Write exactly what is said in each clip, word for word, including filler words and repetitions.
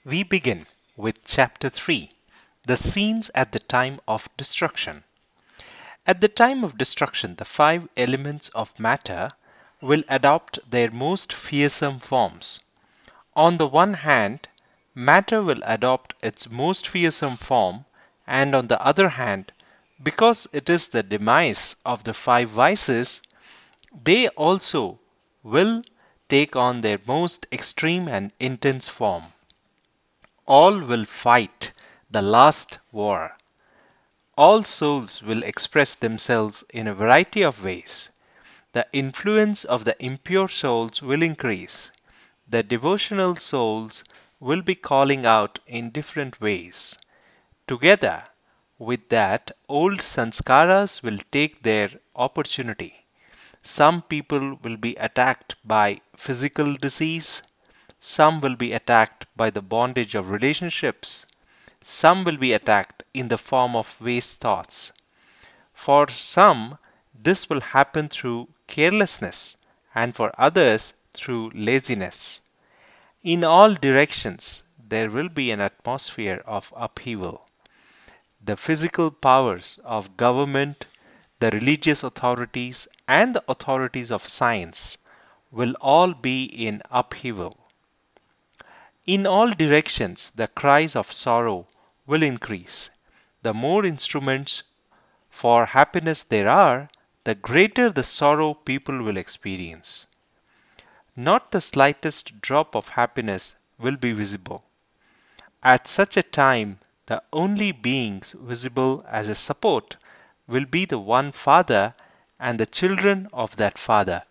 We begin with Chapter three, The Scenes at the Time of Destruction. At the time of destruction, the five elements of matter will adopt their most fearsome forms. On the one hand, matter will adopt its most fearsome form, and on the other hand, because it is the demise of the five vices, they also will take on their most extreme and intense form. All will fight the last war. All souls will express themselves in a variety of ways. The influence of the impure souls will increase. The devotional souls will be calling out in different ways. Together with that, old sanskaras will take their opportunity. Some people will be attacked by physical disease. Some will be attacked by the bondage of relationships. Some will be attacked in the form of waste thoughts. For some, this will happen through carelessness, and for others, through laziness. In all directions, there will be an atmosphere of upheaval. The physical powers of government, the religious authorities, and the authorities of science will all be in upheaval. In all directions, the cries of sorrow will increase. The more instruments for happiness there are, the greater the sorrow people will experience. Not the slightest drop of happiness will be visible. At such a time, the only beings visible as a support will be the one Father and the children of that Father.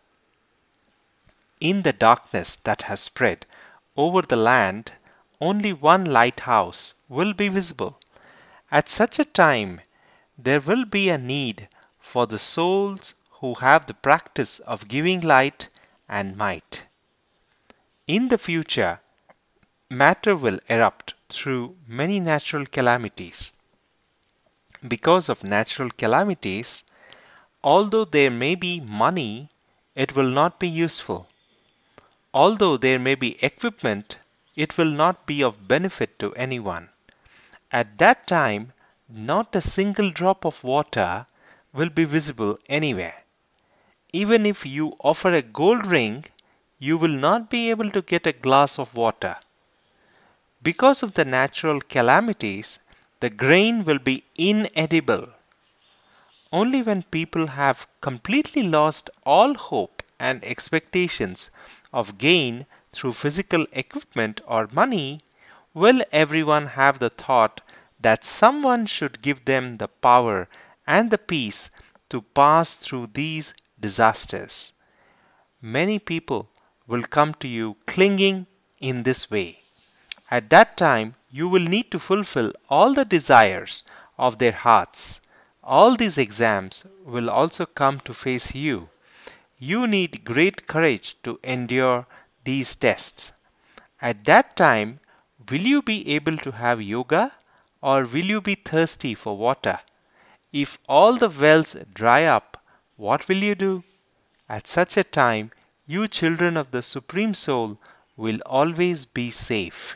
In the darkness that has spread over the land, only one lighthouse will be visible. At such a time, there will be a need for the souls who have the practice of giving light and might. In the future, matter will erupt through many natural calamities. Because of natural calamities, although there may be money, it will not be useful. Although there may be equipment, it will not be of benefit to anyone. At that time, not a single drop of water will be visible anywhere. Even if you offer a gold ring, you will not be able to get a glass of water. Because of the natural calamities, the grain will be inedible. Only when people have completely lost all hope and expectations of gain through physical equipment or money will everyone have the thought that someone should give them the power and the peace to pass through these disasters. Many people will come to you clinging in this way. At that time, you will need to fulfill all the desires of their hearts. All these exams will also come to face you. You need great courage to endure these tests. At that time, will you be able to have yoga or will you be thirsty for water? If all the wells dry up, what will you do? At such a time, you children of the Supreme Soul will always be safe.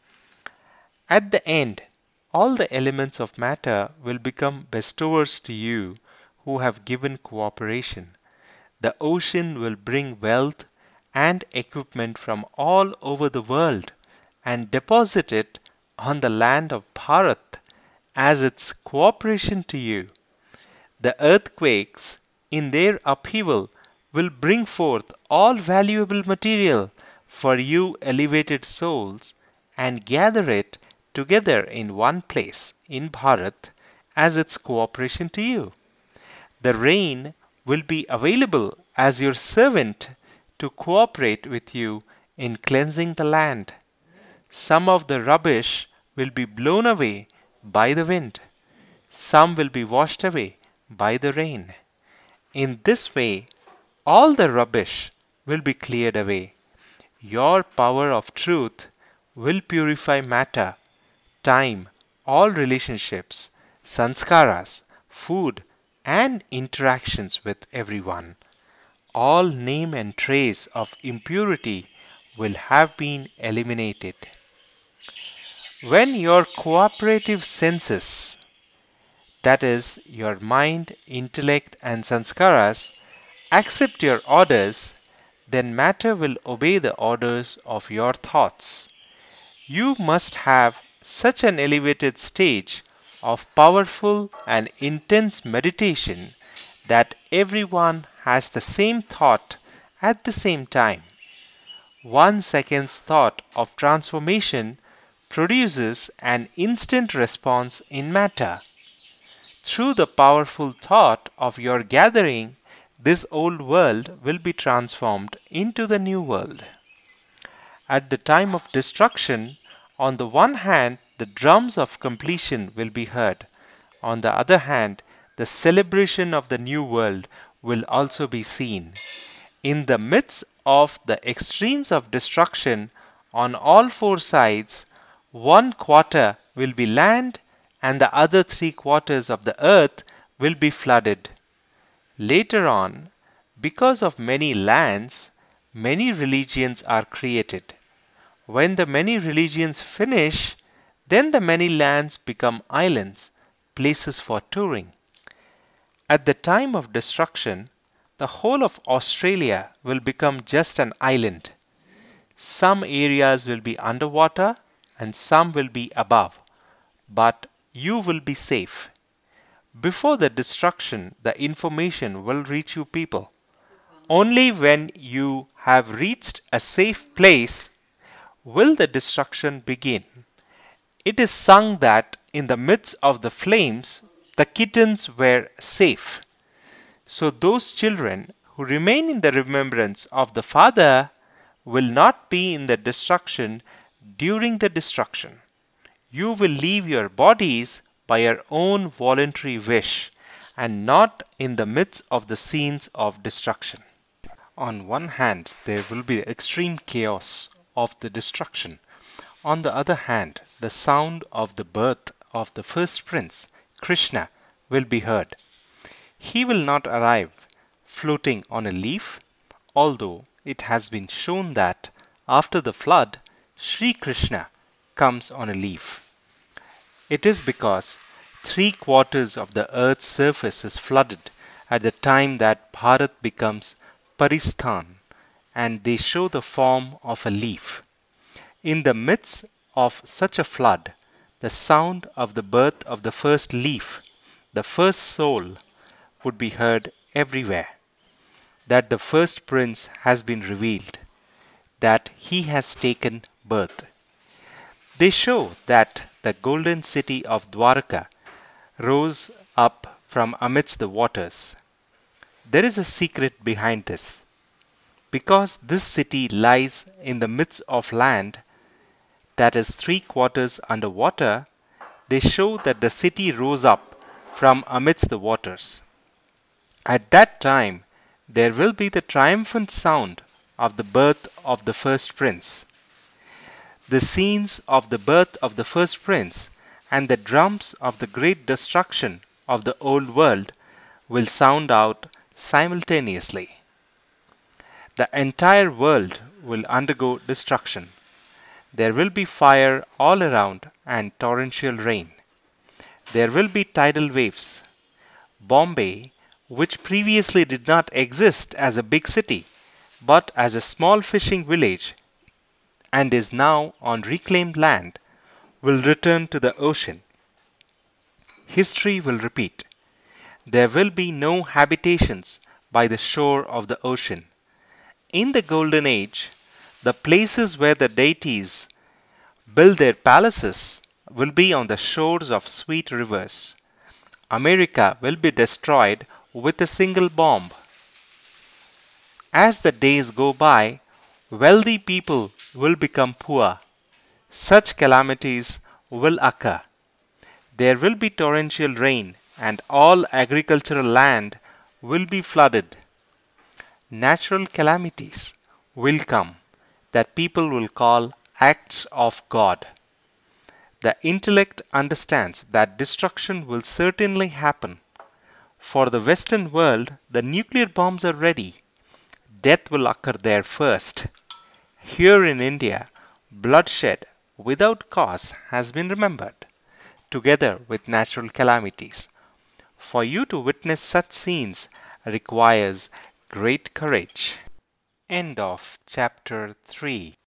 At the end, all the elements of matter will become bestowers to you who have given cooperation. The ocean will bring wealth and equipment from all over the world and deposit it on the land of Bharat as its cooperation to you. The earthquakes, in their upheaval, will bring forth all valuable material for you elevated souls and gather it together in one place in Bharat as its cooperation to you. The rain will be available as your servant to cooperate with you in cleansing the land. Some of the rubbish will be blown away by the wind. Some will be washed away by the rain. In this way, all the rubbish will be cleared away. Your power of truth will purify matter, time, all relationships, sanskaras, food, and interactions with everyone. All name and trace of impurity will have been eliminated. When your cooperative senses, that is, your mind, intellect, and sanskaras, accept your orders, then matter will obey the orders of your thoughts. You must have such an elevated stage of powerful and intense meditation that everyone has the same thought at the same time. One second's thought of transformation produces an instant response in matter. Through the powerful thought of your gathering, this old world will be transformed into the new world. At the time of destruction, on the one hand, the drums of completion will be heard. On the other hand, the celebration of the new world will also be seen. In the midst of the extremes of destruction, on all four sides, one quarter will be land and the other three quarters of the earth will be flooded. Later on, because of many lands, many religions are created. When the many religions finish, then the many lands become islands, places for touring. At the time of destruction, the whole of Australia will become just an island. Some areas will be underwater and some will be above, but you will be safe. Before the destruction, the information will reach you people. Only when you have reached a safe place will the destruction begin. It is sung that in the midst of the flames, the kittens were safe. So those children who remain in the remembrance of the Father will not be in the destruction during the destruction. You will leave your bodies by your own voluntary wish and not in the midst of the scenes of destruction. On one hand, there will be the extreme chaos of the destruction. On the other hand, the sound of the birth of the first prince, Krishna, will be heard. He will not arrive floating on a leaf, although it has been shown that after the flood, Sri Krishna comes on a leaf. It is because three quarters of the earth's surface is flooded at the time that Bharat becomes Paristan, and they show the form of a leaf. In the midst of such a flood, the sound of the birth of the first leaf, the first soul, would be heard everywhere. That the first prince has been revealed, that he has taken birth. They show that the golden city of Dwarka rose up from amidst the waters. There is a secret behind this. Because this city lies in the midst of land that is three quarters under water, they show that the city rose up from amidst the waters. At that time, there will be the triumphant sound of the birth of the first prince. The scenes of the birth of the first prince and the drums of the great destruction of the old world will sound out simultaneously. The entire world will undergo destruction. There will be fire all around and torrential rain. There will be tidal waves. Bombay, which previously did not exist as a big city, but as a small fishing village, and is now on reclaimed land, will return to the ocean. History will repeat. There will be no habitations by the shore of the ocean. In the Golden Age, the places where the deities build their palaces will be on the shores of sweet rivers. America will be destroyed with a single bomb. As the days go by, wealthy people will become poor. Such calamities will occur. There will be torrential rain and all agricultural land will be flooded. Natural calamities will come that people will call acts of God. The intellect understands that destruction will certainly happen. For the Western world, the nuclear bombs are ready. Death will occur there first. Here in India, bloodshed without cause has been remembered, together with natural calamities. For you to witness such scenes requires great courage. End of chapter three.